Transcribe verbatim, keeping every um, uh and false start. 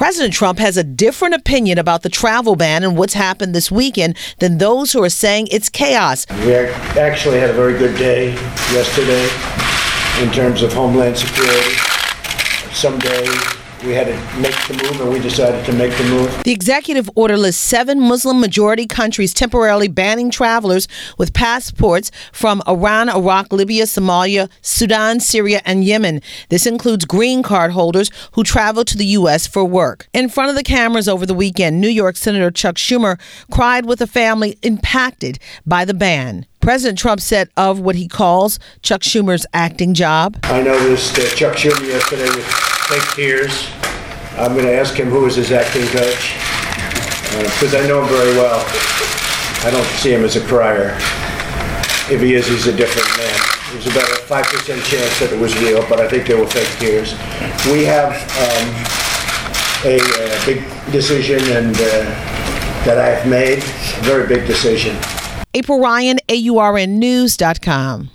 President Trump has a different opinion about the travel ban and what's happened this weekend than those who are saying it's chaos. We actually had a very good day yesterday in terms of Homeland Security. Someday we had to make the move, and we decided to make the move. The executive order lists seven Muslim-majority countries temporarily banning travelers with passports from Iran, Iraq, Libya, Somalia, Sudan, Syria, and Yemen. This includes green card holders who travel to the U S for work. In front of the cameras over the weekend, New York Senator Chuck Schumer cried with a family impacted by the ban. President Trump said of what he calls Chuck Schumer's acting job. I noticed uh, Chuck Schumer yesterday with fake tears. I'm going to ask him who is his acting coach, because uh, I know him very well. I don't see him as a crier. If he is, he's a different man. There's about a five percent chance that it was real, but I think they were fake tears. We have um, a, a big decision and uh, that I've made, a very big decision. April Ryan, A U R N News dot com.